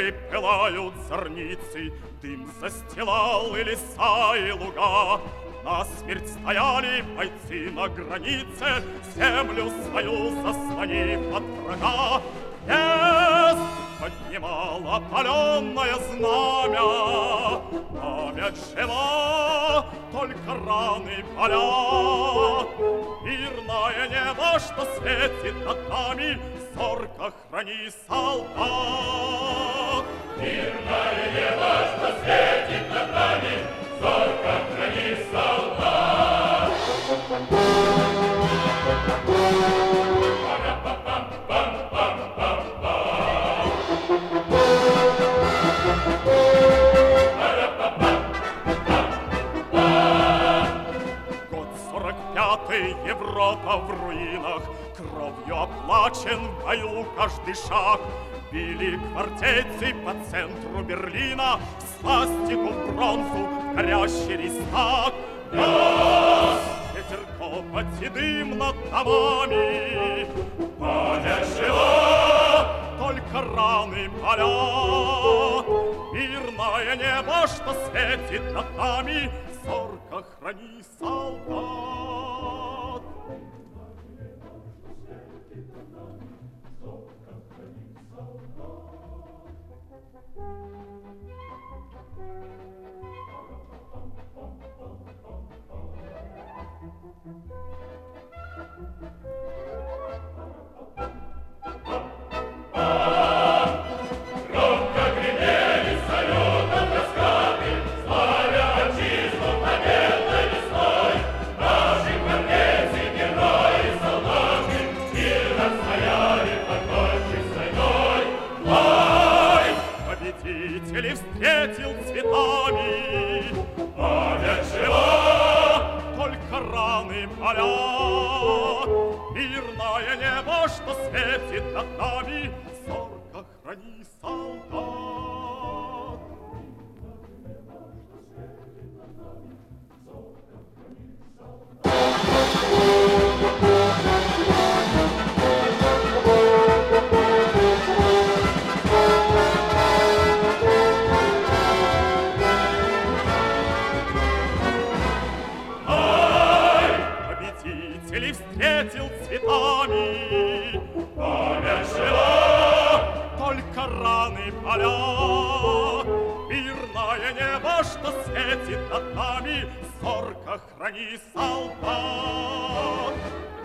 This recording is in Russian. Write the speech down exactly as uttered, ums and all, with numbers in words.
горы пылают зорницы, дым застилал и леса, и луга. Насмерть стояли бойцы на границе, землю свою заслонив от врага. Крест поднимал опаленное знамя, память жива, только раны болят. Мирное небо, что светит над нами, зорко храни, солдат. Мирное небо, что светит над нами, зорко храни, солдат. Год сорок пятый, Европа в руинах, кровью оплачен в бою каждый шаг. Били гвардейцы по центру Берлина, свастику в бронзу, горящий рейхстаг. Газ! Ветер копоть и дым над домами, память жива, только раны болят. Мирное небо, что светит над нами, зорко храни, солдат. Громко гремели салютом раскаты, славя отчизну победной весной. Наши гвардейцы, герои, солдаты, мирно стояли под ночью стойной. Бой! Победителей встретил цветами, Память жива, только раны болят. Мирное небо, что светит над нами, зорко храни, солдат. Победителей встретил цветами, память жива, только раны болят. Мирное небо, что светит над нами, зорко храни, солдат.